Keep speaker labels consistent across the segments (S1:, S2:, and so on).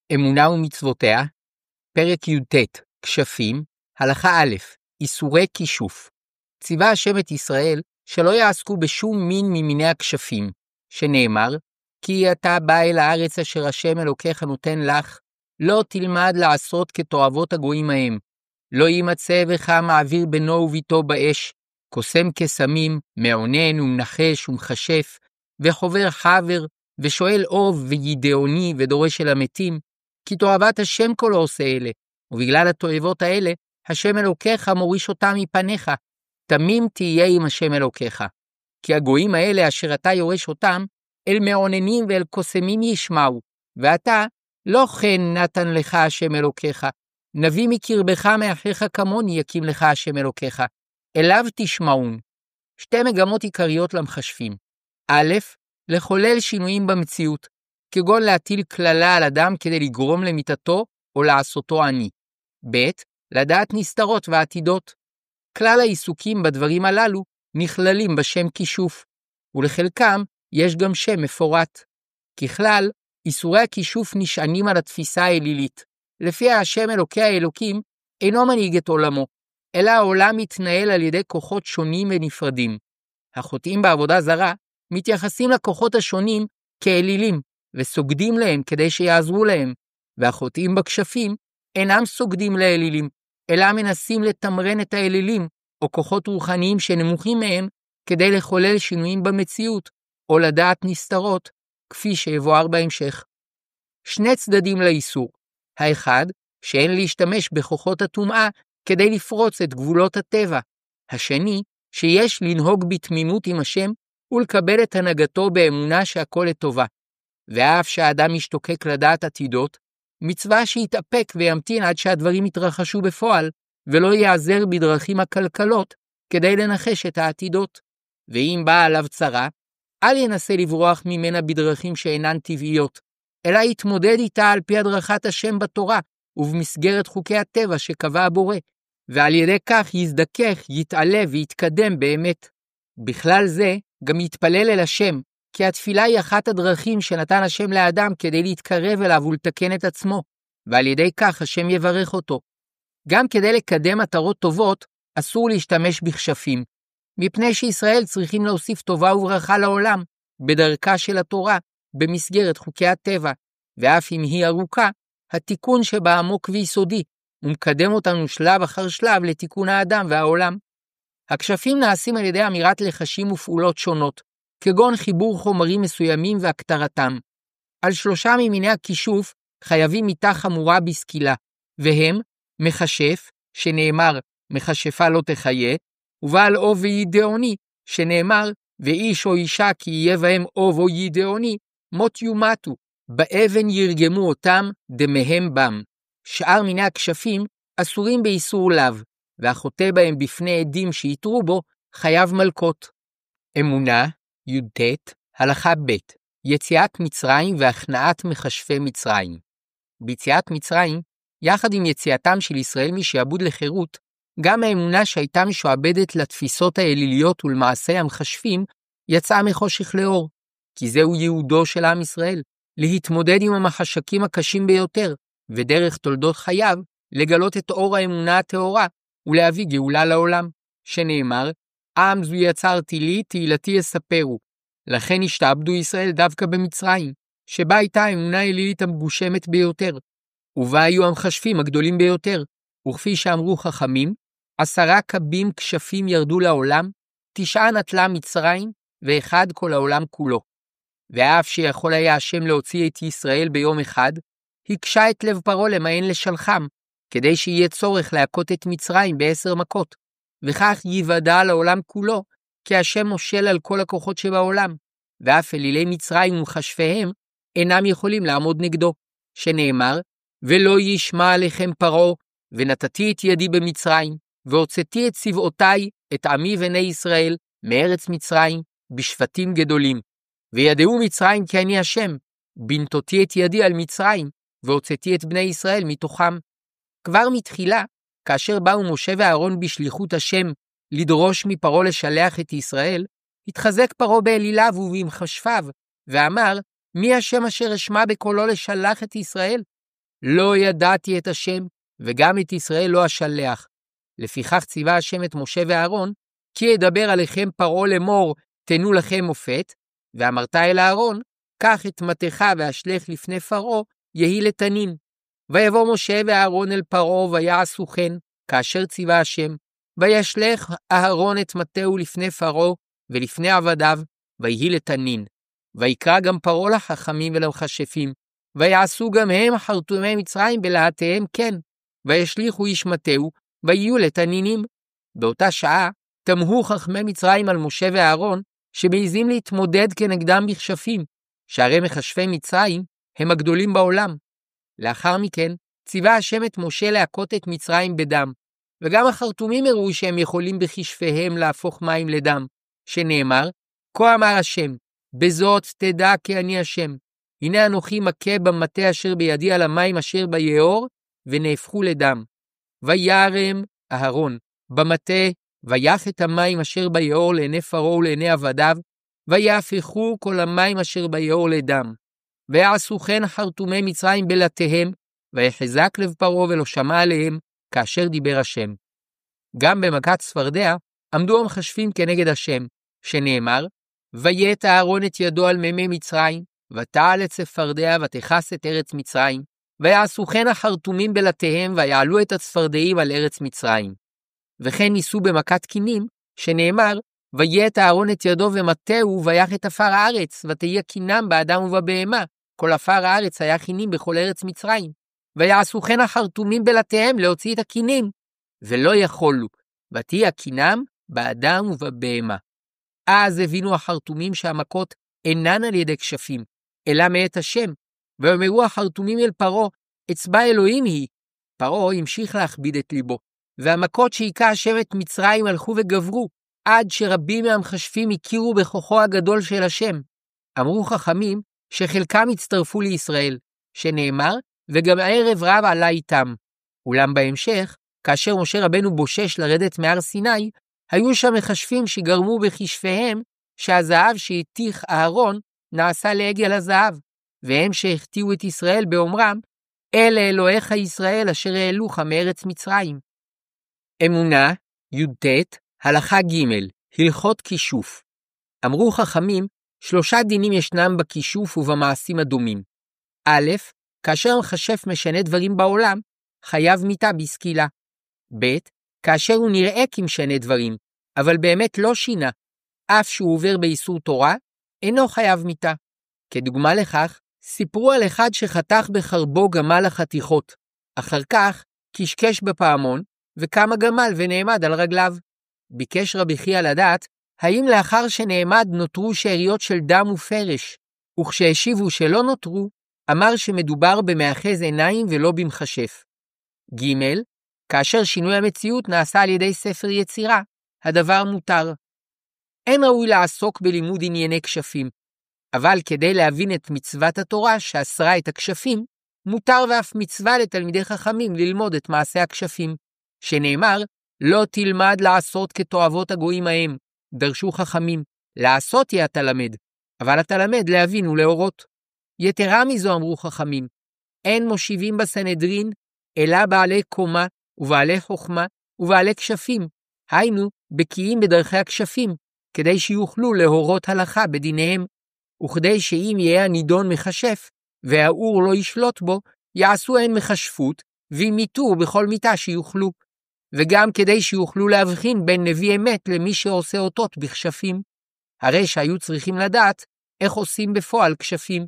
S1: אמונה ומצוותיה, פרק י"ט, כשפים, הלכה א', איסורי כישוף. ציווה השם את ישראל שלא יעסקו בשום מין ממיני הכשפים, שנאמר, כי אתה בא אל הארץ אשר השם אלוקיך נותן לך, לא תלמד לעשות כתועבות הגויים ההם, לא יימצא בך מעביר בנו וביתו באש, קוסם קסמים, מעונן ומנחש ומכשף, וחובר חבר, ושואל אוב וידעוני ודורש אל המתים, כי תועבת השם כל עושה אלה, ובגלל התועבות האלה, השם אלוקיך מוריש אותם מפניך, תמים תהיה עם השם אלוקיך. כי הגויים האלה אשר אתה יורש אותם, אל מעוננים ואל קוסמים ישמעו, ואתה לא כן נתן לך השם אלוקיך, נביא מקרבך מאחיך כמוני יקים לך השם אלוקיך, אליו תשמעון. שתי מגמות עיקריות למכשפים. א', לחולל שינויים במציאות, כגון להטיל כללה על אדם כדי לגרום למיתתו או לעשותו עני. ב', לדעת נסתרות ועתידות. כלל העיסוקים בדברים הללו נכללים בשם כישוף, ולחלקם יש גם שם מפורט. ככלל, איסורי הכישוף נשענים על התפיסה האלילית, לפיה השם אלוקי האלוקים אינו מנהיג את עולמו, אלא העולם מתנהל על ידי כוחות שונים ונפרדים. החוטאים בעבודה זרה מתייחסים לכוחות השונים כאלילים, וסוגדים להם כדי שיעזרו להם, והחוטאים בכשפים אינם סוגדים לאלילים, אלא מנסים לתמרן את האלילים, או כוחות רוחניים שנמוכים מהם, כדי לחולל שינויים במציאות, או לדעת נסתרות, כפי שיבואר בהמשך. שני צדדים לאיסור. האחד, שאין להשתמש בכוחות הטומאה כדי לפרוץ את גבולות הטבע. השני, שיש לנהוג בתמימות עם השם, ולקבל את הנהגתו באמונה שהכל לטובה. ואף שהאדם משתוקק לדעת עתידות, מצווה שיתאפק וימתין עד שהדברים יתרחשו בפועל, ולא יעזר בדרכים הכלכלות כדי לנחש את העתידות. ואם באה עליו צרה, אל ינסה לברוח ממנה בדרכים שאינן טבעיות, אלא יתמודד איתה על פי הדרכת השם בתורה, ובמסגרת חוקי הטבע שקבע הבורא, ועל ידי כך יזדכך, יתעלה ויתקדם באמת. בכלל זה גם יתפלל אל השם, כי התפילה היא אחת הדרכים שנתן השם לאדם כדי להתקרב אליו ולתקן את עצמו, ועל ידי כך השם יברך אותו. גם כדי לקדם מטרות טובות, אסור להשתמש בכשפים, מפני שישראל צריכים להוסיף טובה וברכה לעולם, בדרכה של התורה, במסגרת חוקי הטבע, ואף אם היא ארוכה, התיקון שבה עמוק ויסודי, ומקדם אותנו שלב אחר שלב לתיקון האדם והעולם. הכשפים נעשים על ידי אמירת לחשים ופעולות שונות, כגון חיבור חומרים מסוימים והקטרתם. על 3 ממיני הכישוף חייבים מיתה חמורה בסקילה, והם מכשף, שנאמר מכשפה לא תחיה, ובעל אוב וידעוני, שנאמר ואיש או אישה כי יהיה בהם אוב או ידעוני, מות יומתו, באבן ירגמו אותם דמיהם בם. שאר מיני הכשפים אסורים באיסור לאו, והחוטא בהם בפני עדים שיתרו בו חייב מלקות. אמונה, י"ט, הלכה ב', יציאת מצרים והכנעת מכשפי מצרים. ביציאת מצרים, יחד עם יציאתם של ישראל משעבוד לחירות, גם האמונה שהייתה משועבדת לתפיסות האליליות ולמעשי המכשפים, יצאה מחושך לאור, כי זהו ייעודו של עם ישראל, להתמודד עם המחשקים הקשים ביותר, ודרך תולדות חייו, לגלות את אור האמונה הטהורה, ולהביא גאולה לעולם, שנאמר, עם זו יצרתי לי, תהילתי יספרו. לכן השתעבדו ישראל דווקא במצרים, שבה הייתה האמונה האלילית המגושמת ביותר, ובה היו המכשפים הגדולים ביותר, וכפי שאמרו חכמים, 10 קבים כשפים ירדו לעולם, 9 נטלה מצרים, ו1 כל העולם כולו. ואף שיכול היה השם להוציא את ישראל ביום אחד, הקשה את לב פרעה למען לשלחם, כדי שיהיה צורך להכות את מצרים ב10 מכות, וכך ייוודע לעולם כולו, כי השם מושל על כל הכוחות שבעולם, ואף אלילי מצרים ומכשפיהם אינם יכולים לעמוד נגדו, שנאמר, ולא ישמע עליכם פרעה, ונתתי את ידי במצרים, והוצאתי את צבאותיי, את עמי בני ישראל, מארץ מצרים, בשבטים גדולים. וידעו מצרים כי אני השם, בנתותי את ידי על מצרים, והוצאתי את בני ישראל מתוכם. כבר מתחילה, כאשר באו משה ואהרון בשליחות השם, לדרוש מפרעה לשלח את ישראל, התחזק פרעה באליליו ובמכשפיו, ואמר, מי השם אשר אשמע בקולו לשלח את ישראל? לא ידעתי את השם, וגם את ישראל לא אשלח. לפיכך ציווה השם את משה ואהרון, כי ידבר עליכם פרעה לאמור, תנו לכם מופת, ואמרת אל אהרון, קח את מטך והשלך לפני פרעה, יהי לתנין. ויבוא משה ואהרון אל פרעה ויעשו כן, כאשר ציווה השם, וישלך אהרון את מטהו לפני פרעה ולפני עבדיו, ויהי לתנין. ויקרא גם פרעה לחכמים ולמכשפים, ויעשו גם הם חרטומי מצרים בלהטיהם כן, וישליכו איש מטהו, ויהיו לתנינים. באותה שעה תמהו חכמי מצרים על משה ואהרון, שמעיזים להתמודד כנגדם בכשפים, שהרי מכשפי מצרים הם הגדולים בעולם. לאחר מכן ציווה השם את משה להכות את מצרים בדם, וגם החרטומים הראו שהם יכולים בכשפיהם להפוך מים לדם, שנאמר, כה אמר השם, בזאת תדע כי אני השם, הנה אנוכי מכה במטה אשר בידי על המים אשר ביאור, ונהפכו לדם. וירם אהרון במטה, ויח את המים אשר ביאור לעיני פרעה ולעיני עבדיו, ויהפכו כל המים אשר ביאור לדם. ויעשו כן חרטומי מצרים בלתיהם, ויחזק לב פרעה ולא שמע עליהם, כאשר דיבר השם. גם במכת צפרדע עמדו המכשפים כנגד השם, שנאמר, ויית אהרון את ידו על מימי מצרים, ותעל את צפרדע ותכס את ארץ מצרים, ויעשו כן החרטומים בלתיהם, ויעלו את הצפרדעים על ארץ מצרים. וכן ניסו במכת קינים, שנאמר, ויית אהרון את ידו ומטהו, ויח את עפר הארץ, ותהיה קינם באדם ובבהמה, כל עפר הארץ היה קינים בכל ארץ מצרים. ויעשו כן החרטומים בלתיהם להוציא את הקינים, ולא יכולו, ותהיה קינם באדם ובבהמה. אז הבינו החרטומים שהמכות אינן על ידי כשפים, אלא מאת השם, ואמרו החרטומים אל פרעה, אצבע אלוהים היא. פרעה המשיך להכביד את ליבו, והמכות שהיכה השם את מצרים הלכו וגברו, עד שרבים מהמכשפים הכירו בכוחו הגדול של השם. אמרו חכמים שחלקם הצטרפו לישראל, שנאמר, וגם ערב רב עלה איתם. אולם בהמשך, כאשר משה רבנו בושש לרדת מהר סיני, היו שם מכשפים שגרמו בכשפיהם שהזהב שהתיך אהרון נעשה לעגל הזהב, והם שהחטיאו את ישראל באומרם, אלה אלוהיך ישראל אשר העלוך מארץ מצרים. אמונה, י"ט, הלכה ג', הלכות כישוף. אמרו חכמים, 3 דינים ישנם בכישוף ובמעשים הדומים. א', כאשר המכשף משנה דברים בעולם, חייב מיתה בסקילה. ב', כאשר הוא נראה כמשנה דברים, אבל באמת לא שינה, אף שהוא עובר באיסור תורה, אינו חייב מיתה. כדוגמה לכך, סיפרו על אחד שחתך בחרבו גמל החתיכות, אחר כך קשקש בפעמון, וקם הגמל ונעמד על רגליו. ביקש רבי חייא לדעת, האם לאחר שנעמד נותרו שאריות של דם ופרש, וכשהשיבו שלא נותרו, אמר שמדובר במאחז עיניים ולא במכשף. ג', כאשר שינוי המציאות נעשה על ידי ספר יצירה, הדבר מותר. אין ראוי לעסוק בלימוד ענייני כשפים, אבל כדי להבין את מצוות התורה שאסרה את הכשפים, מותר ואף מצווה לתלמידי חכמים ללמוד את מעשה הכשפים, שנאמר, לא תלמד לעשות כתועבות הגויים ההם, דרשו חכמים, לעשות יהיה התלמד, אבל התלמד להבין ולהורות. יתרה מזו אמרו חכמים, אין מושיבים בסנהדרין, אלא בעלי קומה ובעלי חוכמה ובעלי כשפים, היינו בקיאים בדרכי הכשפים, כדי שיוכלו להורות הלכה בדיניהם, וכדי שאם יהיה הנידון מכשף, והאור לא ישלוט בו, יעשו הן מכשפות, וימיתו בכל מיתה שיוכלו, וגם כדי שיוכלו להבחין בין נביא אמת למי שעושה אותות בכשפים, הרי שהיו צריכים לדעת איך עושים בפועל כשפים.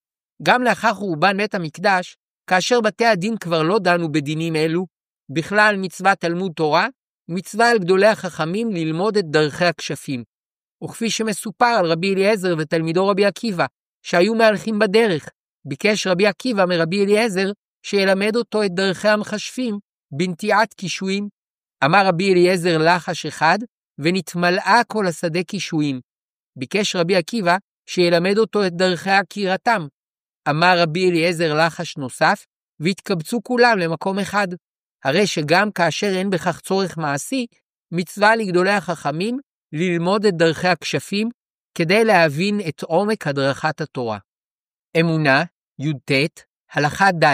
S1: גם לאחר חורבן בית המקדש, כאשר בתי הדין כבר לא דנו בדינים אלו, בכלל מצוות תלמוד תורה, מצווה על גדולי החכמים ללמוד את דרכי הכשפים. וכפי שמסופר על רבי אליעזר ותלמידו רבי עקיבא, שהיו מהלכים בדרך, ביקש רבי עקיבא מרבי אליעזר שילמד אותו את דרכי המכשפים בנטיעת קישואים. אמר רבי אליעזר לחש אחד, ונתמלאה כל השדה קישואים. ביקש רבי עקיבא שילמד אותו את דרכי עקירתם. אמר רבי אליעזר לחש נוסף, והתקבצו כולם למקום אחד. הרי שגם כאשר אין בכך צורך מעשי, מצווה לגדולי החכמים ללמוד את דרכי הכשפים, כדי להבין את עומק הדרכת התורה. אמונה, י"ט, הלכה ד',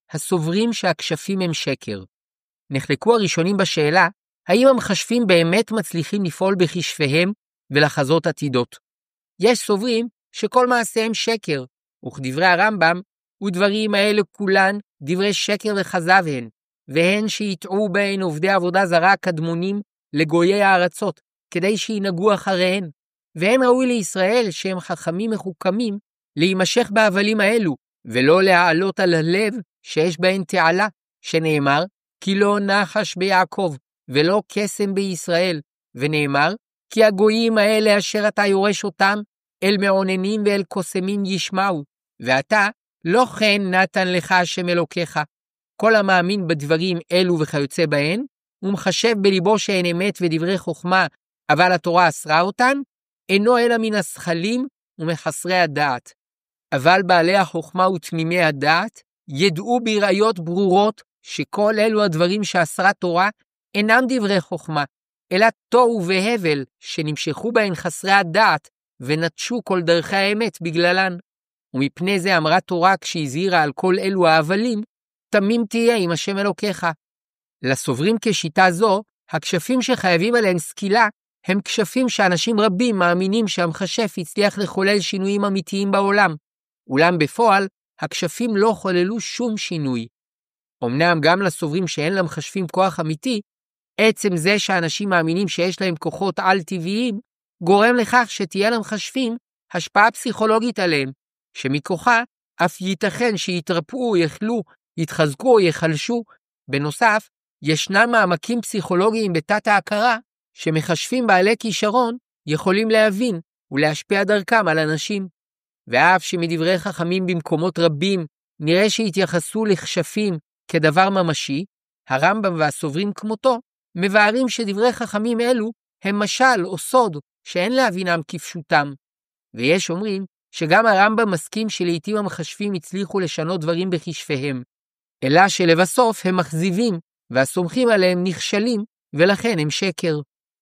S1: הסוברים שהכשפים הם שקר. נחלקו הראשונים בשאלה, האם המכשפים באמת מצליחים לפעול בכשפיהם ולחזות עתידות. יש סוברים שכל מעשיהם שקר, וכדברי הרמב"ם, ודברים האלה כולן דברי שקר וכזב הן, והן שיטעו בהן עובדי עבודה זרה קדמונים לגויי הארצות, כדי שינהגו אחריהן. והן ראוי לישראל שהם חכמים מחוכמים להימשך בהבלים האלו, ולא להעלות על הלב שיש בהן תעלה, שנאמר, כי לא נחש ביעקב, ולא קסם בישראל, ונאמר, כי הגויים האלה אשר אתה יורש אותם, אל מעוננים ואל קוסמים ישמעו, ואתה לא כן נתן לך השם אלוקיך. כל המאמין בדברים אלו וכיוצא בהן, ומחשב בליבו שהן אמת ודברי חוכמה, אבל התורה אסרה אותן, אינו אלא מן השכלים ומחסרי הדעת. אבל בעלי החוכמה ותמימי הדעת, ידעו בראיות ברורות, שכל אלו הדברים שאסרה תורה, אינם דברי חוכמה, אלא תוהו והבל, שנמשכו בהן חסרי הדעת, ונטשו כל דרכי האמת בגללן. ומפני זה אמרה תורה כשהזהירה על כל אלו ההבלים, תמים תהיה עם השם אלוקיך. לסוברים כשיטה זו, הכשפים שחייבים עליהם סקילה, הם כשפים שאנשים רבים מאמינים שהמכשף הצליח לחולל שינויים אמיתיים בעולם. אולם בפועל, הכשפים לא חוללו שום שינוי. אמנם גם לסוברים שאין למכשפים כוח אמיתי, עצם זה שאנשים מאמינים שיש להם כוחות על-טבעיים, גורם לכך שתהיה למכשפים השפעה פסיכולוגית עליהם, שמכוחה אף ייתכן שיתרפאו, יחלו, יתחזקו או יחלשו. בנוסף, ישנם מעמקים פסיכולוגיים בתת ההכרה, שמכשפים בעלי כישרון יכולים להבין ולהשפיע דרכם על אנשים. ואף שמדברי חכמים במקומות רבים נראה שהתייחסו לכשפים כדבר ממשי, הרמב"ם והסוברים כמותו מבארים שדברי חכמים אלו הם משל או סוד שאין להבינם כפשוטם. ויש אומרים שגם הרמב"ם מסכים שלעיתים המכשפים הצליחו לשנות דברים בכשפיהם, אלא שלבסוף הם מכזיבים והסומכים עליהם נכשלים ולכן הם שקר.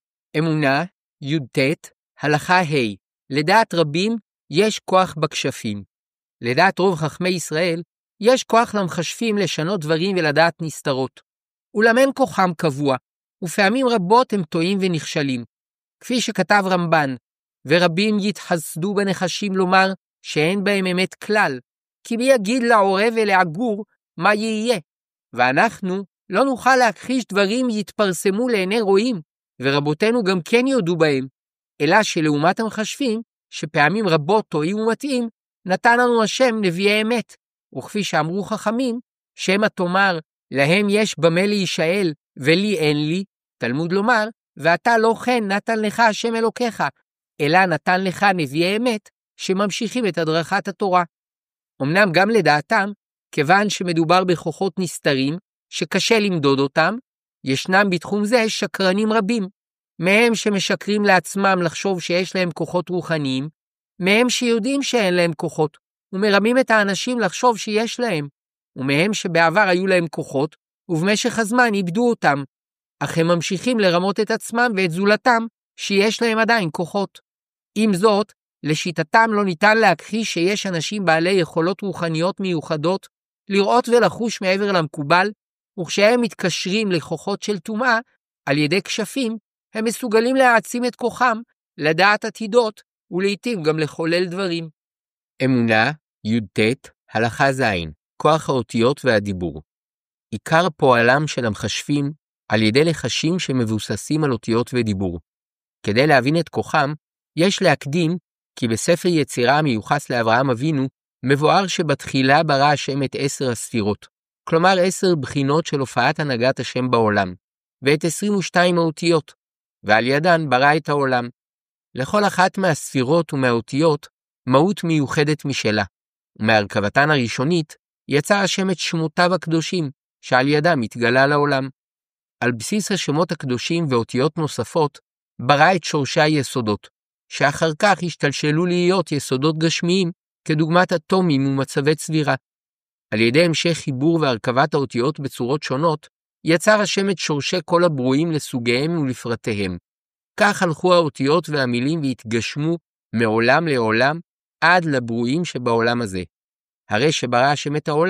S1: אמונה, י"ט, הלכה ה'. לדעת רבים יש כוח בכשפים. לדעת רוב חכמי ישראל יש כוח למכשפים לשנות דברים ולדעת נסתרות. אולם אין כוחם קבוע, ופעמים רבות הם טועים ונכשלים. כפי שכתב רמב"ן, ורבים יתחסדו בנחשים לומר שאין בהם אמת כלל, כי מי יגיד לעורב ולעגור מה יהיה? ואנחנו לא נוכל להכחיש דברים יתפרסמו לעיני רואים, ורבותינו גם כן יודו בהם, אלא שלעומת המכשפים, שפעמים רבות טועים ומטעים, נתן לנו השם נביאי אמת, וכפי שאמרו חכמים, שמא תאמר, להם יש במה להישאל, ולי אין לי, תלמוד לומר, ואתה לא כן נתן לך השם אלוקיך, אלא נתן לך נביאי אמת, שממשיכים את הדרכת התורה. אמנם גם לדעתם, כיוון שמדובר בכוחות נסתרים, שקשה למדוד אותם, ישנם בתחום זה שקרנים רבים, מהם שמשקרים לעצמם לחשוב שיש להם כוחות רוחניים, מהם שיודעים שאין להם כוחות, ומרמים את האנשים לחשוב שיש להם, ומהם שבעבר היו להם כוחות, ובמשך הזמן איבדו אותם, אך הם ממשיכים לרמות את עצמם ואת זולתם, שיש להם עדיין כוחות. עם זאת, לשיטתם לא ניתן להכחיש שיש אנשים בעלי יכולות רוחניות מיוחדות, לראות ולחוש מעבר למקובל, וכשהם מתקשרים לכוחות של טומאה, על ידי כשפים, הם מסוגלים להעצים את כוחם, לדעת עתידות, ולעיתים גם לחולל דברים. אמונה, י"ט, הלכה ז', כוח האותיות והדיבור. עיקר פועלם של המכשפים על ידי לחשים שמבוססים על אותיות ודיבור. כדי להבין את כוחם, יש להקדים כי בספר יצירה המיוחס לאברהם אבינו, מבואר שבתחילה ברא השם את 10 הספירות, כלומר 10 בחינות של הופעת הנהגת השם בעולם, ואת 22 האותיות, ועל ידן ברא את העולם. לכל אחת מהספירות ומהאותיות מהות מיוחדת משלה, ומהרכבתן הראשונית יצר השם את שמותיו הקדושים, שעל ידם התגלה לעולם. על בסיס השמות הקדושים ואותיות נוספות, ברא את שורשי היסודות, שאחר כך השתלשלו להיות יסודות גשמיים, כדוגמת אטומים ומצבי צבירה. על ידי המשך חיבור והרכבת האותיות בצורות שונות, יצר השם את שורשי כל הברואים לסוגיהם ולפרטיהם. כך הלכו האותיות והמילים והתגשמו מעולם לעולם, עד לברואים שבעולם הזה. הרי שברא השם את העולם,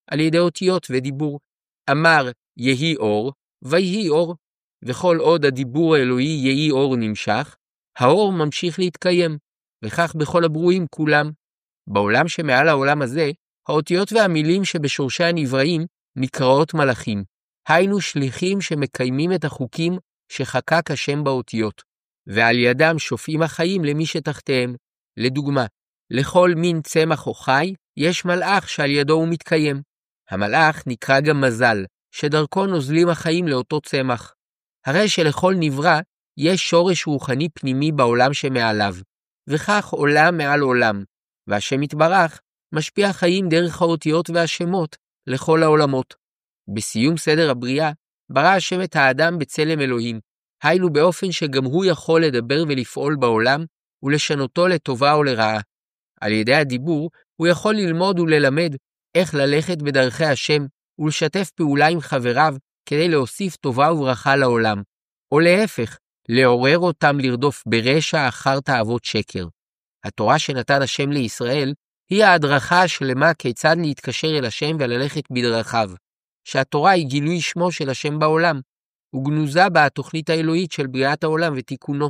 S1: על ידי אותיות ודיבור. אמר יהי אור, ויהי אור, וכל עוד הדיבור האלוהי יהי אור נמשך, האור ממשיך להתקיים, וכך בכל הברואים כולם. בעולם שמעל העולם הזה, האותיות והמילים שבשורשי הנבראים נקראות מלאכים, היינו שליחים שמקיימים את החוקים שחקק השם באותיות, ועל ידם שופעים החיים למי שתחתיהם. לדוגמה, לכל מין צמח או חי יש מלאך שעל ידו הוא מתקיים. המלאך נקרא גם מזל, שדרכו נוזלים החיים לאותו צמח. הרי שלכל נברא יש שורש רוחני פנימי בעולם שמעליו, וכך עולם מעל עולם, והשם יתברך משפיע חיים דרך האותיות והשמות לכל העולמות. בסיום סדר הבריאה, ברא השם את האדם בצלם אלוהים, היינו באופן שגם הוא יכול לדבר ולפעול בעולם, ולשנותו לטובה או לרעה. על ידי הדיבור, הוא יכול ללמוד וללמד איך ללכת בדרכי השם, ולשתף פעולה עם חבריו, כדי להוסיף טובה וברכה לעולם. או להפך, לעורר אותם לרדוף ברשע אחר תאוות שקר. התורה שנתן השם לישראל, היא ההדרכה השלמה כיצד להתקשר אל השם וללכת בדרכיו. שהתורה היא גילוי שמו של השם בעולם, וגנוזה בה התוכנית האלוהית של בריאת העולם ותיקונו.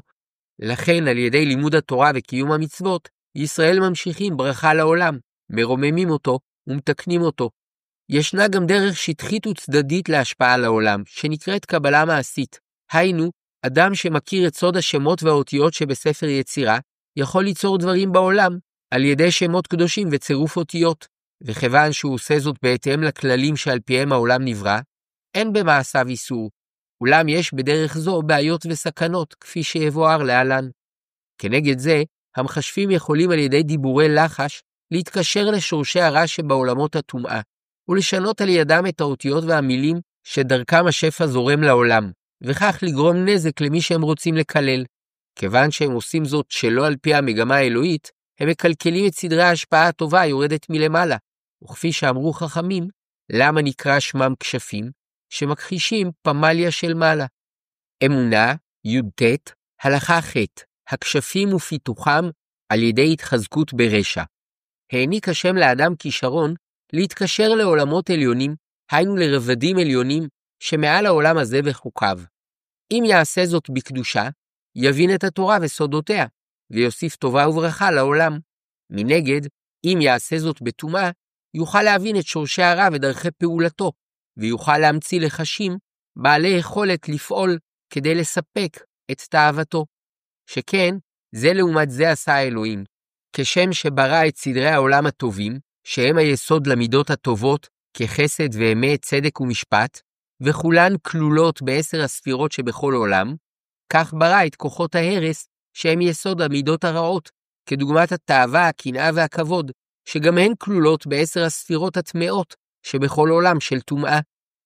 S1: לכן על ידי לימוד התורה וקיום המצוות, ישראל ממשיכים ברכה לעולם, מרוממים אותו ומתקנים אותו. ישנה גם דרך שטחית וצדדית להשפעה לעולם, שנקראת קבלה מעשית. היינו, אדם שמכיר את סוד השמות והאותיות שבספר יצירה, יכול ליצור דברים בעולם על ידי שמות קדושים וצירוף אותיות. וכיוון שהוא עושה זאת בהתאם לכללים שעל פיהם העולם נברא, אין במעשיו איסור, אולם יש בדרך זו בעיות וסכנות, כפי שיבואר להלן. כנגד זה, המחשבים יכולים על ידי דיבורי לחש להתקשר לשורשי הרע שבעולמות הטומאה, ולשנות על ידם את האותיות והמילים שדרכם השפע זורם לעולם, וכך לגרום נזק למי שהם רוצים לקלל. כיוון שהם עושים זאת שלא על פי המגמה האלוהית, הם מקלקלים את סדרי ההשפעה הטובה היורדת מלמעלה, וכפי שאמרו חכמים, למה נקרא שמם כשפים? שמכחישים פמליה של מעלה. אמונה, י"ט, הלכה ח', הכשפים ופיתוחם על ידי התחזקות ברשע. העניק השם לאדם כישרון להתקשר לעולמות עליונים, היינו לרבדים עליונים שמעל העולם הזה וחוקיו. אם יעשה זאת בקדושה, יבין את התורה וסודותיה, ויוסיף טובה וברכה לעולם. מנגד, אם יעשה זאת בטומאה, יוכל להבין את שורשי הרע ודרכי פעולתו, ויוכל להמציא לחשים בעלי יכולת לפעול כדי לספק את תאוותו. שכן, זה לעומת זה עשה האלוהים. כשם שברא את סדרי העולם הטובים, שהם היסוד למידות הטובות, כחסד ואמת, צדק ומשפט, וכולן כלולות ב10 הספירות שבכל עולם, כך ברא את כוחות ההרס, שהם יסוד המידות הרעות, כדוגמת התאווה, הקנאה והכבוד, שגם הן כלולות ב10 הספירות הטמאות, שבכל עולם של טומאה.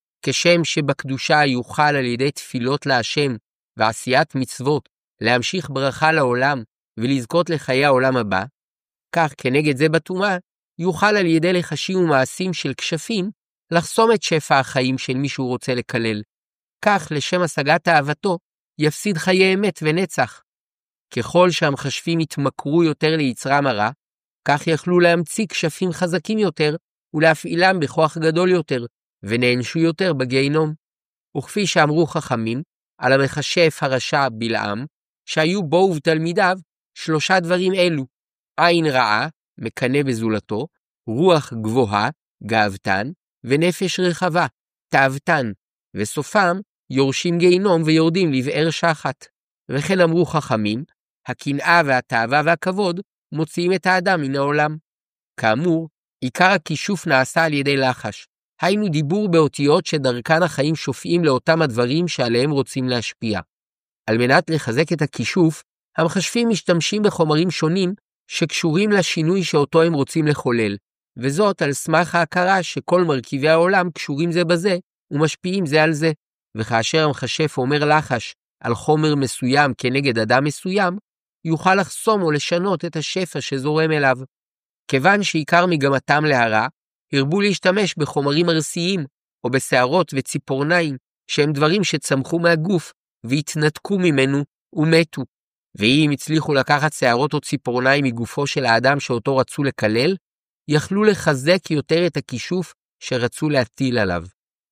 S1: כשם שבקדושה יוכל על ידי תפילות להשם ועשיית מצוות להמשיך ברכה לעולם ולזכות לחיי העולם הבא, כך כנגד זה בטומאה יוכל על ידי לחשים ומעשים של כשפים לחסום את שפע החיים של מי שהוא רוצה לקלל. כך לשם השגת אהבתו יפסיד חיי אמת ונצח. ככל שהמחשבים יתמכרו יותר ליצרם הרע, כך יכלו להמציא כשפים חזקים יותר ולהפעילם בכוח גדול יותר, ונענשו יותר בגיהינום. וכפי שאמרו חכמים, על המכשף הרשע בלעם, שהיו בו ובתלמידיו 3 דברים אלו: עין רעה, מקנא בזולתו, רוח גבוהה, גאוותן, ונפש רחבה, תאוותן, וסופם יורשים גיהינום ויורדים לבאר שחת. וכן אמרו חכמים, הקנאה והתאווה והכבוד מוציאים את האדם מן העולם. כאמור, עיקר הכישוף נעשה על ידי לחש, היינו דיבור באותיות שדרכן החיים שופעים לאותם הדברים שעליהם רוצים להשפיע. על מנת לחזק את הכישוף, המחשבים משתמשים בחומרים שונים שקשורים לשינוי שאותו הם רוצים לחולל, וזאת על סמך ההכרה שכל מרכיבי העולם קשורים זה בזה ומשפיעים זה על זה. וכאשר המחשב אומר לחש על חומר מסוים כנגד אדם מסוים, יוכל לחסום או לשנות את השפע שזורם אליו. כיוון שעיקר מגמתם להרע, הרבו להשתמש בחומרים ארסיים, או בשערות וציפורניים, שהם דברים שצמחו מהגוף, והתנתקו ממנו ומתו. ואם הצליחו לקחת שערות או ציפורניים מגופו של האדם שאותו רצו לקלל, יכלו לחזק יותר את הכישוף שרצו להטיל עליו.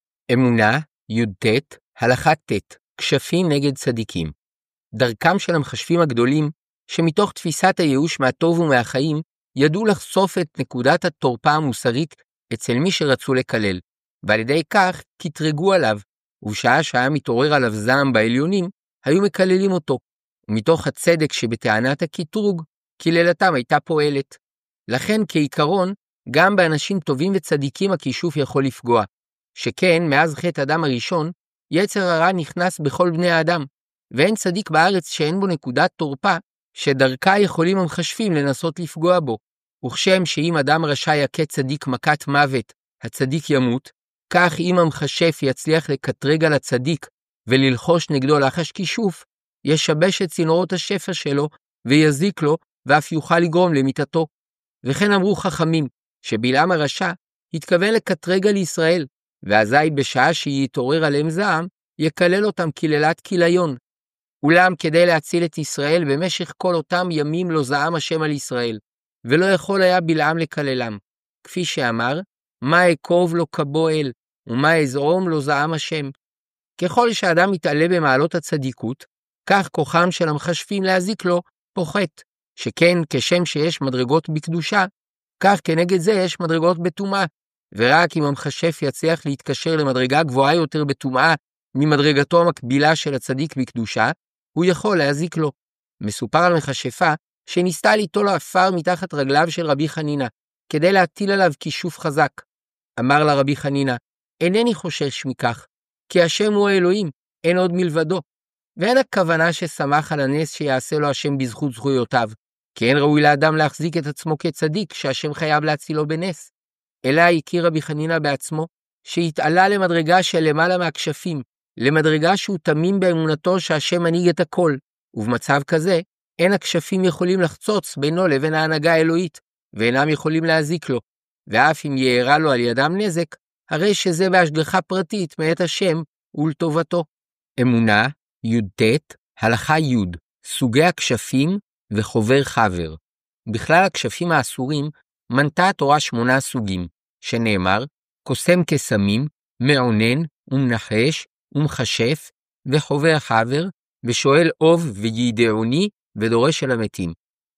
S1: אמונה, י"ט, הלכה ט', כשפים נגד צדיקים. דרכם של המחשבים הגדולים, שמתוך תפיסת הייאוש מהטוב ומהחיים, ידעו לחשוף את נקודת התורפה המוסרית אצל מי שרצו לקלל, ועל ידי כך קטרגו עליו, ובשעה שהיה מתעורר עליו זעם בעליונים, היו מקללים אותו, ומתוך הצדק שבטענת הקטרוג, קללתם הייתה פועלת. לכן כעיקרון, גם באנשים טובים וצדיקים הכישוף יכול לפגוע, שכן מאז חטא אדם הראשון, יצר הרע נכנס בכל בני האדם, ואין צדיק בארץ שאין בו נקודת תורפה, שדרכה יכולים המחשבים לנסות לפגוע בו. וכשם שאם אדם רשע יכה צדיק מכת מוות, הצדיק ימות, כך אם המחשף יצליח לקטרג על הצדיק וללחוש נגדו לחש כישוף, ישבש את צינורות השפע שלו ויזיק לו ואף יוכל לגרום למיתתו. וכן אמרו חכמים שבלעם הרשע התכוון לקטרג על ישראל, ואזי בשעה שיתעורר עליהם זעם, יקלל אותם קללת כיליון. אולם כדי להציל את ישראל במשך כל אותם ימים לא זעם השם על ישראל, ולא יכול היה בלעם לקללם. כפי שאמר, מה אקרוב לו כבו אל, ומה אזעום לו זעם השם. ככל שאדם מתעלה במעלות הצדיקות, כך כוחם של המחשבים להזיק לו פוחת, שכן כשם שיש מדרגות בקדושה, כך כנגד זה יש מדרגות בטומאה, ורק אם המחשף יצליח להתקשר למדרגה גבוהה יותר בטומאה ממדרגתו המקבילה של הצדיק בקדושה, הוא יכול להזיק לו. מסופר על מכשפה שניסתה ליטול עפר מתחת רגליו של רבי חנינה, כדי להטיל עליו כישוף חזק. אמר לה רבי חנינה, אינני חושש מכך, כי השם הוא האלוהים, אין עוד מלבדו. ואין הכוונה ששמח על הנס שיעשה לו השם בזכות זכויותיו, כי אין ראוי לאדם להחזיק את עצמו כצדיק שהשם חייב להצילו בנס. אלא הכיר רבי חנינה בעצמו, שהתעלה למדרגה של למעלה מהכשפים, למדרגה שהוא תמים באמונתו שהשם מנהיג את הכל, ובמצב כזה, אין הכשפים יכולים לחצוץ בינו לבין ההנהגה האלוהית, ואינם יכולים להזיק לו, ואף אם יארע לו על ידם נזק, הרי שזה בהשגחה פרטית מאת השם ולטובתו. אמונה, י"ט, הלכה י', סוגי הכשפים וחובר חבר. בכלל הכשפים האסורים מנתה התורה 8 סוגים, שנאמר, קוסם קסמים, מעונן ומנחש ומחשף וחובר חבר ושואל אוב וידעוני ודורש אל המתים.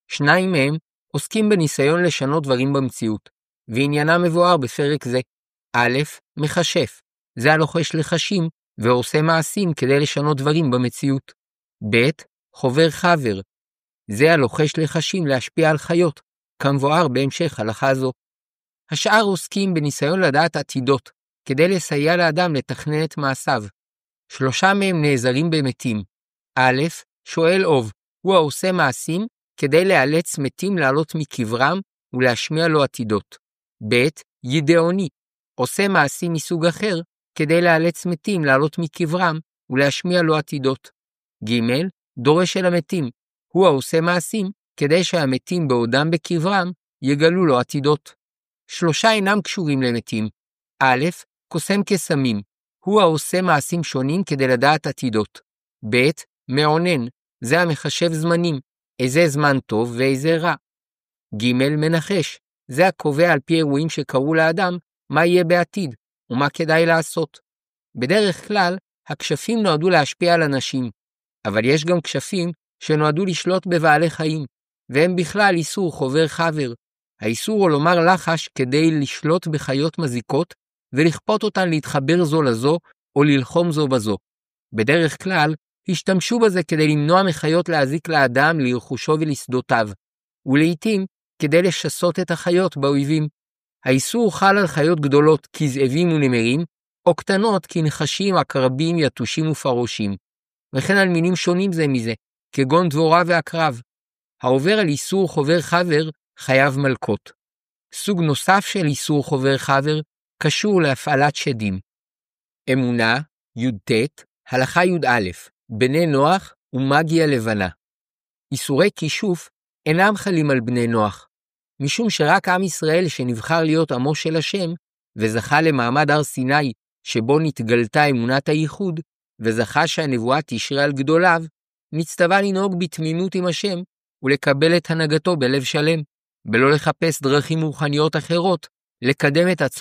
S1: 2 מהם עוסקים בניסיון לשנות דברים במציאות, ועניינם מבואר בפרק זה. א', מחשף, זה הלוחש לחשים ועושה מעשים כדי לשנות דברים במציאות. ב', חובר חבר, זה הלוחש לחשים להשפיע על חיות, כמבואר בהמשך הלכה זו. השאר עוסקים בניסיון לדעת עתידות, כדי לסייע לאדם לתכנן את מעשיו. 3 מהם נעזרים במתים. א', שואל אוב, הוא העושה מעשים כדי לאלץ מתים לעלות מקברם ולהשמיע לו עתידות. ב', ידעוני, עושה מעשים מסוג אחר כדי לאלץ מתים לעלות מקברם ולהשמיע לו עתידות. ג', דורש אל המתים, הוא העושה מעשים כדי שהמתים בעודם בקברם יגלו לו עתידות. 3 אינם קשורים למתים. א', קוסם קסמים, הוא העושה מעשים שונים כדי לדעת עתידות. ב', מעונן, זה המחשב זמנים, איזה זמן טוב ואיזה רע. ג', מנחש, זה הקובע על פי אירועים שקרו לאדם מה יהיה בעתיד ומה כדאי לעשות. בדרך כלל, הכשפים נועדו להשפיע על אנשים, אבל יש גם כשפים שנועדו לשלוט בבעלי חיים, והם בכלל איסור חובר חבר. האיסור הוא לומר לחש כדי לשלוט בחיות מזיקות ולכפות אותן להתחבר זו לזו או ללחום זו בזו. בדרך כלל, השתמשו בזה כדי למנוע מחיות להזיק לאדם לרכושו ולשדותיו, ולעיתים כדי לשסות את החיות באויבים. האיסור חל על חיות גדולות כזאבים ונמרים, או קטנות כנחשים, עקרבים, יתושים ופרושים, וכן על מינים שונים זה מזה, כגון דבורה ועקרב. העובר על איסור חובר חבר חייב מלקות. סוג נוסף של איסור חובר חבר קשור להפעלת שדים. אמונה, י"ט, הלכה י"א, בני נוח ומגיה לבנה. איסורי כישוף אינם חלים על בני נוח, משום שרק עם ישראל שנבחר להיות עמו של השם, וזכה למעמד הר סיני שבו נתגלתה אמונת הייחוד, וזכה שהנבואה תשרה על גדוליו, נצטווה לנהוג בתמימות עם השם, ולקבל את הנהגתו בלב שלם, בלא לחפש דרכים רוחניות אחרות, לקדם את עצמו,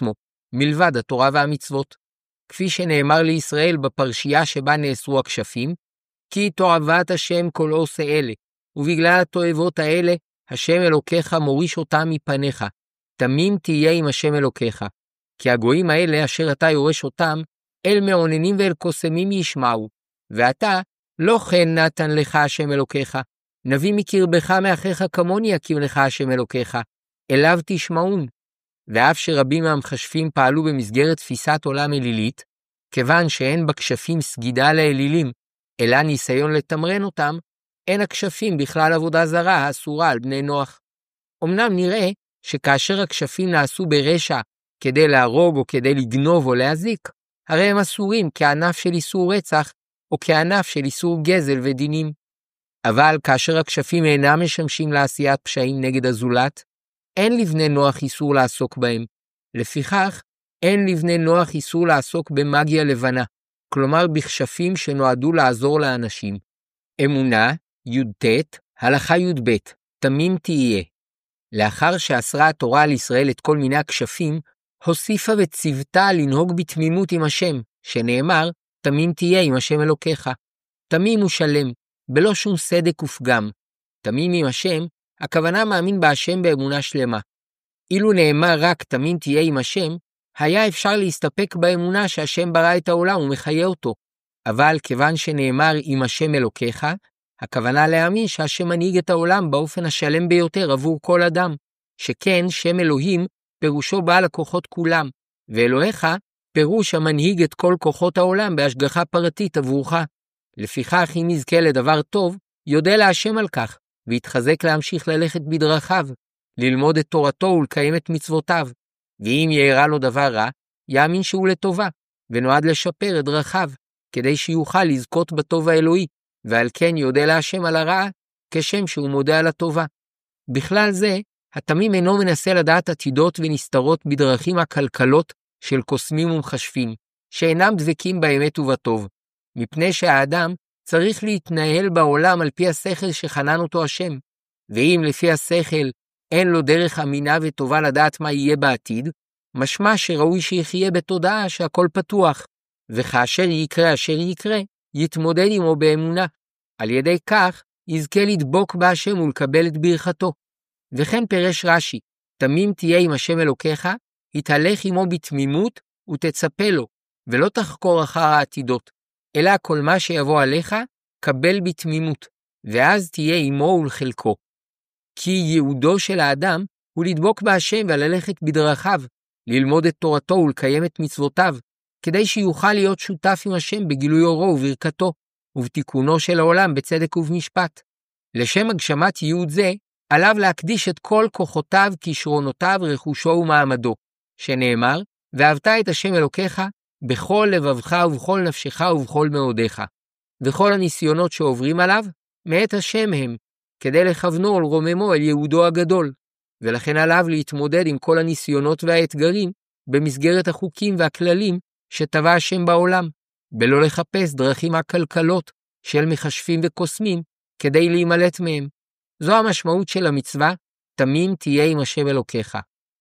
S1: מלבד התורה והמצוות. כפי שנאמר לישראל בפרשייה שבה נאסרו הכשפים, כי תועבת השם כל עושה אלה, ובגלל התועבות האלה, השם אלוקיך מוריש אותם מפניך. תמים תהיה עם השם אלוקיך. כי הגויים האלה אשר אתה יורש אותם, אל מעוננים ואל קוסמים ישמעו. ואתה, לא כן נתן לך השם אלוקיך. נביא מקרבך מאחיך כמוני יקים לך השם אלוקיך. אליו תשמעון. ואף שרבים מהמכשפים פעלו במסגרת תפיסת עולם אלילית, כיוון שאין בכשפים סגידה לאלילים, אלא ניסיון לתמרן אותם, אין הכשפים בכלל עבודה זרה האסורה על בני נוח. אמנם נראה שכאשר הכשפים נעשו ברשע כדי להרוג או כדי לגנוב או להזיק, הרי הם אסורים כענף של איסור רצח או כענף של איסור גזל ודינים. אבל כאשר הכשפים אינם משמשים לעשיית פשעים נגד הזולת, אין לבני נוח איסור לעסוק בהם. לפיכך, אין לבני נוח איסור לעסוק במגיה לבנה, כלומר בכשפים שנועדו לעזור לאנשים. אמונה, י"ט, הלכה י"ב, תמים תהיה. לאחר שאסרה התורה על ישראל את כל מיני הכשפים, הוסיפה וציוותה לנהוג בתמימות עם השם, שנאמר, תמים תהיה עם השם אלוקיך. תמים הוא שלם, בלא שום סדק ופגם. תמים עם השם, הכוונה מאמין בהשם באמונה שלמה. אילו נאמר רק תמים תהיה עם השם, היה אפשר להסתפק באמונה שהשם ברא את העולם ומחיה אותו. אבל כיוון שנאמר עם השם אלוקיך, הכוונה להאמין שהשם מנהיג את העולם באופן השלם ביותר עבור כל אדם, שכן שם אלוהים פירושו בעל הכוחות כולם, ואלוהיך פירוש המנהיג את כל כוחות העולם בהשגחה פרטית עבורך. לפיכך אם יזכה לדבר טוב, יודע להשם על כך, ויתחזק להמשיך ללכת בדרכיו, ללמוד את תורתו ולקיים את מצוותיו. ואם יארע לו דבר רע, יאמין שהוא לטובה, ונועד לשפר את דרכיו, כדי שיוכל לזכות בטוב האלוהי, ועל כן יודע להשם על הרעה, כשם שהוא מודה על הטובה. בכלל זה, התמים אינו מנסה לדעת עתידות ונסתרות בדרכים הכלכלות של קוסמים ומכשפים, שאינם דבקים באמת ובטוב, מפני שהאדם צריך להתנהל בעולם על פי השכל שחנן אותו השם, ואם לפי השכל אין לו דרך אמינה וטובה לדעת מה יהיה בעתיד, משמע שראוי שיחיה בתודעה שהכל פתוח, וכאשר יקרה אשר יקרה, יתמודד עמו באמונה. על ידי כך יזכה לדבוק בהשם ולקבל את ברכתו. וכן פירש רש"י, תמים תהיה עם השם אלוקיך, התהלך עמו בתמימות ותצפה לו, ולא תחקור אחר העתידות, אלא כל מה שיבוא עליך, קבל בתמימות, ואז תהיה עמו ולחלקו. כי ייעודו של האדם הוא לדבוק בהשם וללכת בדרכיו, ללמוד את תורתו ולקיים את מצוותיו, כדי שיוכל להיות שותף עם השם בגילוי אורו וברכתו, ובתיקונו של העולם בצדק ובמשפט. לשם הגשמת ייעוד זה, עליו להקדיש את כל כוחותיו, כישרונותיו, רכושו ומעמדו, שנאמר, ואהבת את השם אלוקיך בכל לבבך ובכל נפשך ובכל מאודיך. וכל הניסיונות שעוברים עליו, מאת השם הם, כדי לכוונו ולרוממו אל ייעודו הגדול, ולכן עליו להתמודד עם כל הניסיונות והאתגרים, במסגרת החוקים והכללים שטבע השם בעולם, בלא לחפש דרכים הכלכלות של מכשפים וקוסמים, כדי להימלט מהם. זו המשמעות של המצווה, תמים תהיה עם השם אלוקיך.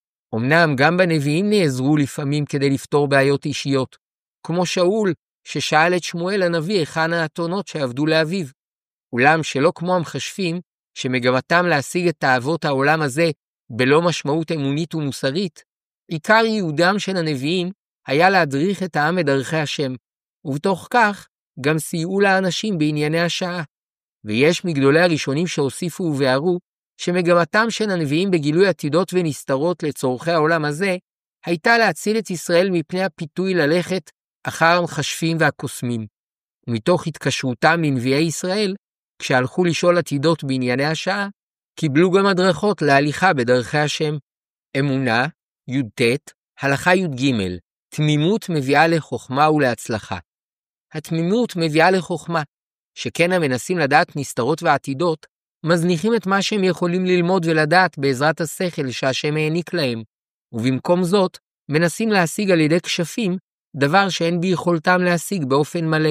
S1: אמנם גם בנביאים נעזרו לפעמים כדי לפתור בעיות אישיות, כמו שאול ששאל את שמואל הנביא היכן האתונות שעבדו לאביו. אולם שלא כמו המכשפים, שמגמתם להשיג את תאוות העולם הזה בלא משמעות אמונית ומוסרית, עיקר ייעודם של הנביאים היה להדריך את העם בדרכי השם, ובתוך כך גם סייעו לאנשים בענייני השעה. ויש מגדולי הראשונים שהוסיפו ובארו, שמגמתם של הנביאים בגילוי עתידות ונסתרות לצורכי העולם הזה, הייתה להציל את ישראל מפני הפיתוי ללכת אחר המכשפים והקוסמים. ומתוך התקשרותם מנביאי ישראל, כשהלכו לשאול עתידות בענייני השעה, קיבלו גם הדרכות להליכה בדרכי השם. אמונה, י"ט, הלכה י"ג, תמימות מביאה לחוכמה ולהצלחה. התמימות מביאה לחוכמה, שכן המנסים לדעת נסתרות ועתידות, מזניחים את מה שהם יכולים ללמוד ולדעת בעזרת השכל שהשם העניק להם, ובמקום זאת מנסים להשיג על ידי כשפים דבר שאין ביכולתם להשיג באופן מלא.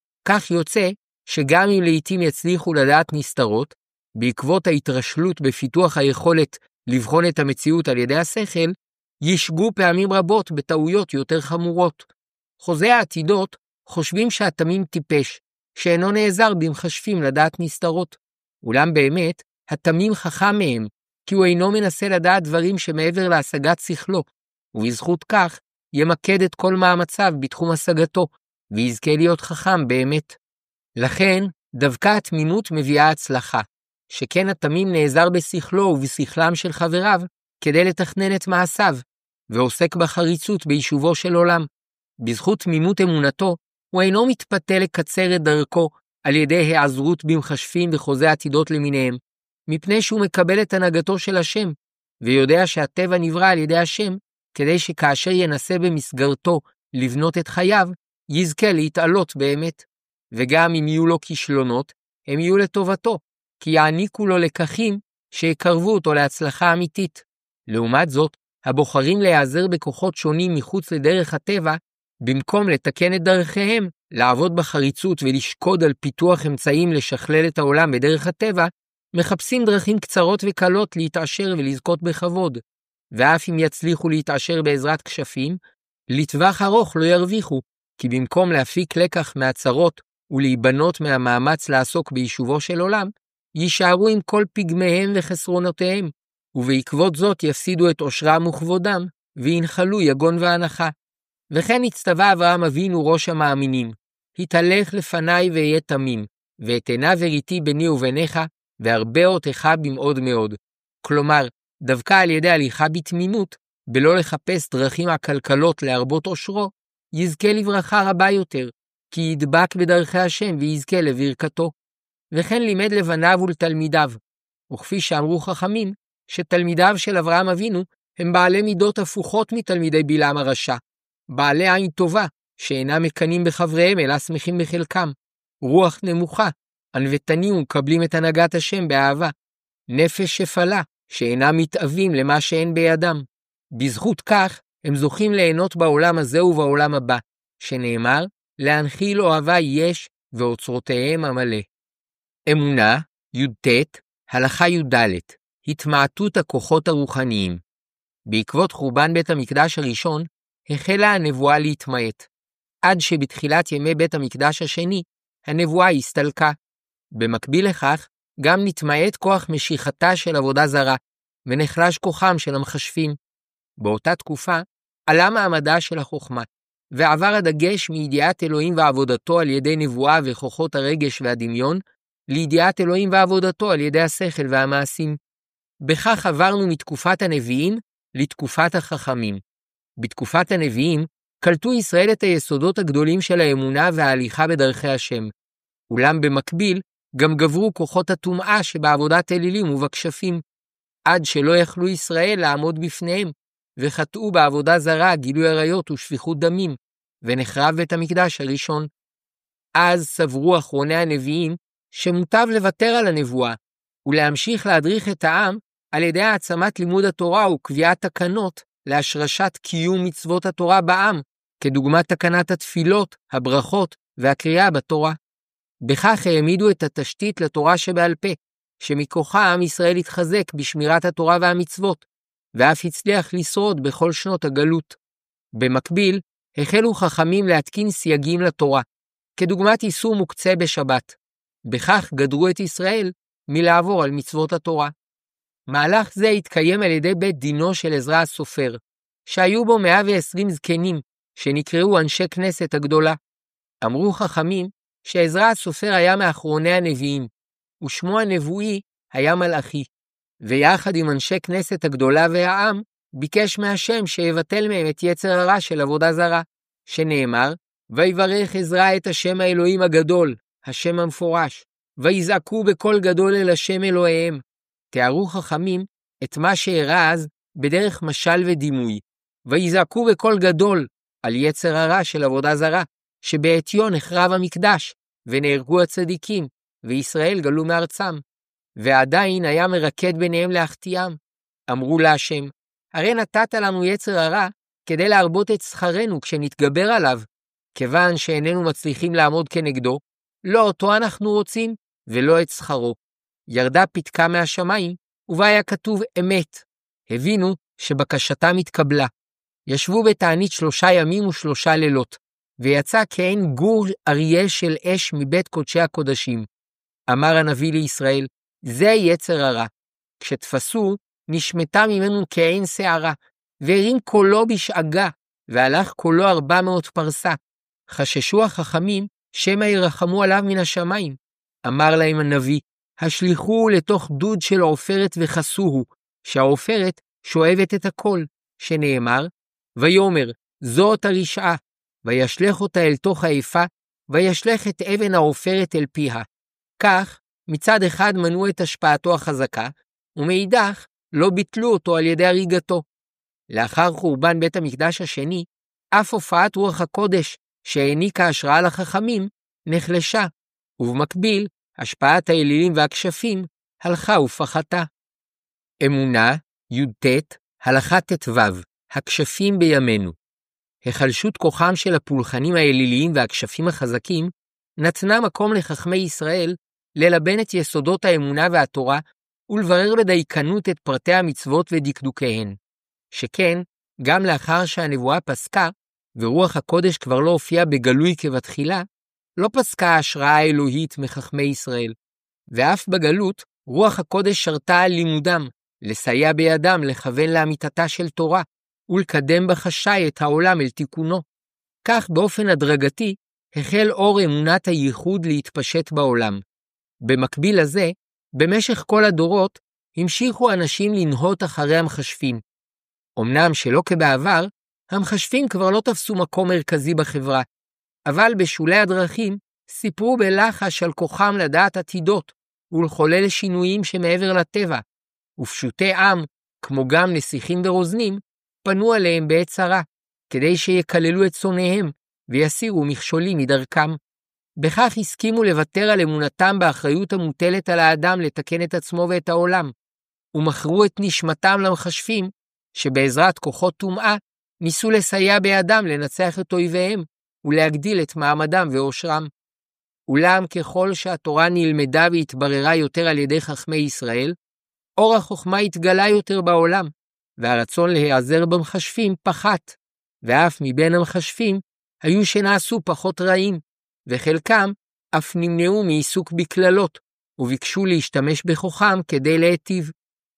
S1: כך יוצא שגם אם לעתים יצליחו לדעת נסתרות, בעקבות ההתרשלות בפיתוח היכולת לבחון את המציאות על ידי השכל, ישגו פעמים רבות בטעויות יותר חמורות. חוזי העתידות חושבים שהתמים טיפש, שאינו נעזר במכשפים לדעת נסתרות. אולם באמת, התמים חכם מהם, כי הוא אינו מנסה לדעת דברים שמעבר להשגת שכלו, ובזכות כך ימקד את כל מאמציו בתחום השגתו, ויזכה להיות חכם באמת. לכן, דווקא התמימות מביאה הצלחה, שכן התמים נעזר בשכלו ובשכלם של חבריו, כדי לתכנן את מעשיו, ועוסק בחריצות ביישובו של עולם. בזכות תמימות אמונתו, הוא אינו מתפתה לקצר את דרכו על ידי היעזרות במכשפים וחוזי עתידות למיניהם, מפני שהוא מקבל את הנהגתו של השם, ויודע שהטבע נברא על ידי השם, כדי שכאשר ינסה במסגרתו לבנות את חייו, יזכה להתעלות באמת. וגם אם יהיו לו כישלונות, הם יהיו לטובתו, כי יעניקו לו לקחים שיקרבו אותו להצלחה אמיתית. לעומת זאת, הבוחרים להיעזר בכוחות שונים מחוץ לדרך הטבע, במקום לתקן את דרכיהם, לעבוד בחריצות ולשקוד על פיתוח אמצעים לשכלל את העולם בדרך הטבע, מחפשים דרכים קצרות וקלות להתעשר ולזכות בכבוד. ואף אם יצליחו להתעשר בעזרת כשפים, לטווח ארוך לא ירוויחו, כי במקום להפיק לקח מהצרות ולהיבנות מהמאמץ לעסוק ביישובו של עולם, יישארו עם כל פגמיהם וחסרונותיהם, ובעקבות זאת יפסידו את עושרם וכבודם, וינחלו יגון והנחה. וכן הצטווה אברהם אבינו ראש המאמינים, התהלך לפניי ואהיה תמים, ואתנה וריתי ביני וביניך, והרבה אותך במאוד מאוד. כלומר, דווקא על ידי הליכה בתמימות, בלא לחפש דרכים הכלכלות להרבות עושרו, יזכה לברכה רבה יותר, כי ידבק בדרכי השם ויזכה לברכתו. וכן לימד לבניו ולתלמידיו, וכפי שאמרו חכמים, שתלמידיו של אברהם אבינו הם בעלי מידות הפוכות מתלמידי בלעם הרשע, בעלי עין טובה, שאינם מקנים בחבריהם אלא שמחים בחלקם, רוח נמוכה, ענוותנים ומקבלים את הנהגת השם באהבה, נפש שפלה, שאינם מתאבים למה שאין בידם. בזכות כך הם זוכים ליהנות בעולם הזה ובעולם הבא, שנאמר, להנחיל אוהבה יש ואוצרותיהם המלא. אמונה, י"ט, הלכה י"ד, התמעטות הכוחות הרוחניים. בעקבות חורבן בית המקדש הראשון, החלה הנבואה להתמעט, עד שבתחילת ימי בית המקדש השני, הנבואה הסתלקה. במקביל לכך, גם נתמעט כוח משיכתה של עבודה זרה, ונחלש כוחם של המכשפים. באותה תקופה, עלה מעמדה של החוכמה, ועבר הדגש מידיעת אלוהים ועבודתו על ידי נבואה וכוחות הרגש והדמיון, לידיעת אלוהים ועבודתו על ידי השכל והמעשים. בכך עברנו מתקופת הנביאים לתקופת החכמים. בתקופת הנביאים קלטו ישראל את היסודות הגדולים של האמונה וההליכה בדרכי השם. אולם במקביל גם גברו כוחות הטומאה שבעבודת אלילים ובכשפים, עד שלא יכלו ישראל לעמוד בפניהם, וחטאו בעבודה זרה, גילוי עריות ושפיכות דמים, ונחרב בית המקדש הראשון. אז סברו אחרוני הנביאים שמוטב לוותר על הנבואה, ולהמשיך להדריך את העם על ידי העצמת לימוד התורה וקביעת תקנות להשרשת קיום מצוות התורה בעם, כדוגמת תקנת התפילות, הברכות והקריאה בתורה. בכך העמידו את התשתית לתורה שבעל פה, שמכוחה עם ישראל התחזק בשמירת התורה והמצוות, ואף הצליח לשרוד בכל שנות הגלות. במקביל, החלו חכמים להתקין סייגים לתורה, כדוגמת איסור מוקצה בשבת. בכך גדרו את ישראל מלעבור על מצוות התורה. מהלך זה התקיים על ידי בית דינו של עזרא הסופר, שהיו בו 120 זקנים, שנקראו אנשי כנסת הגדולה. אמרו חכמים שעזרא הסופר היה מאחרוני הנביאים, ושמו הנבואי היה מלאכי, ויחד עם אנשי כנסת הגדולה והעם, ביקש מהשם שיבטל מהם את יצר הרע של עבודה זרה, שנאמר, ויברך עזרא את השם האלוהים הגדול, השם המפורש, ויזעקו בקול גדול אל השם אלוהיהם. תיארו חכמים את מה שאירע אז בדרך משל ודימוי, ויזעקו בקול גדול על יצר הרע של עבודה זרה, שבעטיו נחרב המקדש, ונהרגו הצדיקים, וישראל גלו מארצם. ועדיין היה מרקד ביניהם להחטיאם. אמרו להשם, הרי נתת לנו יצר הרע כדי להרבות את שכרנו כשנתגבר עליו, כיוון שאיננו מצליחים לעמוד כנגדו, לא אותו אנחנו רוצים ולא את שכרו. ירדה פתקה מהשמיים, ובה היה כתוב אמת. הבינו שבקשתם התקבלה, ישבו בתענית 3 ימים ו3 לילות, ויצא כעין גור אריה של אש מבית קודשי הקודשים. אמר הנביא לישראל, זה יצר הרע. כשתפסו, נשמטה ממנו כעין שערה, והרים קולו בשאגה, והלך קולו 400 פרסה. חששו החכמים, שמא ירחמו עליו מן השמיים. אמר להם הנביא, השליחוהו לתוך דוד של עופרת וחסוהו, שהעופרת שואבת את הכל, שנאמר, ויאמר, זאת הרשעה, וישלח אותה אל תוך האפה, וישלח את אבן העופרת אל פיה. כך, מצד אחד מנעו את השפעתו החזקה, ומאידך לא ביטלו אותו על ידי הריגתו. לאחר חורבן בית המקדש השני, אף הופעת רוח הקודש, שהעניקה השראה לחכמים, נחלשה, ובמקביל, השפעת האלילים והכשפים הלכה ופחתה. אמונה, י"ט, הלכה ט"ו, הכשפים בימינו. החלשות כוחם של הפולחנים האליליים והכשפים החזקים, נתנה מקום לחכמי ישראל ללבן את יסודות האמונה והתורה, ולברר בדייקנות את פרטי המצוות ודקדוקיהן. שכן, גם לאחר שהנבואה פסקה, ורוח הקודש כבר לא הופיע בגלוי כבתחילה, לא פסקה ההשראה האלוהית מחכמי ישראל. ואף בגלות, רוח הקודש שרתה על לימודם, לסייע בידם לכוון לאמיתתה של תורה, ולקדם בחשאי את העולם אל תיקונו. כך באופן הדרגתי, החל אור אמונת הייחוד להתפשט בעולם. במקביל לזה, במשך כל הדורות, המשיכו אנשים לנהות אחרי המחשבים. אמנם שלא כבעבר, המחשבים כבר לא תפסו מקום מרכזי בחברה, אבל בשולי הדרכים סיפרו בלחש על כוחם לדעת עתידות, ולחולל שינויים שמעבר לטבע, ופשוטי עם, כמו גם נסיכים ורוזנים, פנו עליהם בעת צרה, כדי שיקללו את שונאיהם, ויסירו מכשולים מדרכם. בכך הסכימו לוותר על אמונתם באחריות המוטלת על האדם לתקן את עצמו ואת העולם, ומכרו את נשמתם למחשבים, שבעזרת כוחות טומאה, ניסו לסייע בידם לנצח את אויביהם, ולהגדיל את מעמדם ואושרם. אולם ככל שהתורה נלמדה והתבררה יותר על ידי חכמי ישראל, אור החוכמה התגלה יותר בעולם, והרצון להיעזר במחשבים פחת, ואף מבין המחשבים היו שנעשו פחות רעים, וחלקם אף נמנעו מעיסוק בכללות, וביקשו להשתמש בכוחם כדי להיטיב.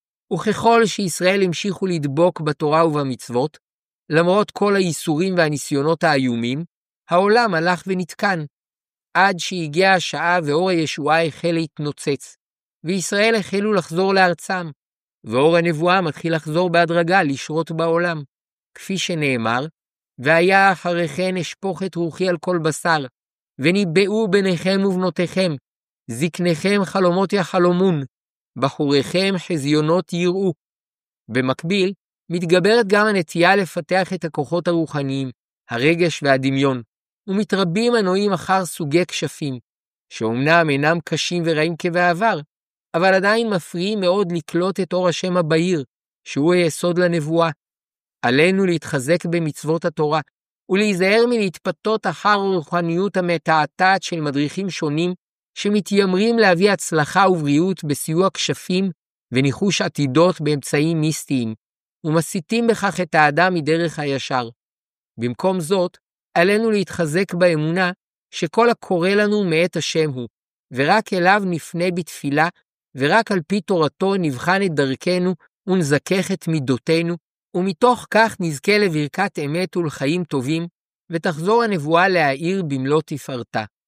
S1: וככל שישראל המשיכו לדבוק בתורה ובמצוות, למרות כל האיסורים והניסיונות האיומים, העולם הלך ונתקן, עד שהגיעה השעה ואור הישועה החל להתנוצץ, וישראל החלו לחזור לארצם, ואור הנבואה מתחיל לחזור בהדרגה לשרות בעולם, כפי שנאמר, והיה אחריכן אשפוך את רוחי על כל בשר, וניבאו בניכם ובנותיכם, זקניכם חלומות יחלומון, בחוריכם חזיונות יראו. במקביל, מתגברת גם הנטייה לפתח את הכוחות הרוחניים, הרגש והדמיון, ומתרבים הנועים אחר סוגי כשפים, שאומנם אינם קשים ורעים כבעבר, אבל עדיין מפריעים מאוד לקלוט את אור השם הבהיר, שהוא היסוד לנבואה. עלינו להתחזק במצוות התורה, ולהיזהר מלהתפתות אחר רוחניות המתעתעת של מדריכים שונים, שמתיימרים להביא הצלחה ובריאות בסיוע כשפים וניחוש עתידות באמצעים מיסטיים, ומסיתים בכך את האדם מדרך הישר. במקום זאת, עלינו להתחזק באמונה שכל הקורא לנו מאת השם הוא, ורק אליו נפנה בתפילה, ורק על פי תורתו נבחן את דרכנו ונזכך את מידותינו, ומתוך כך נזכה לברכת אמת ולחיים טובים, ותחזור הנבואה להאיר במלוא תפארתה.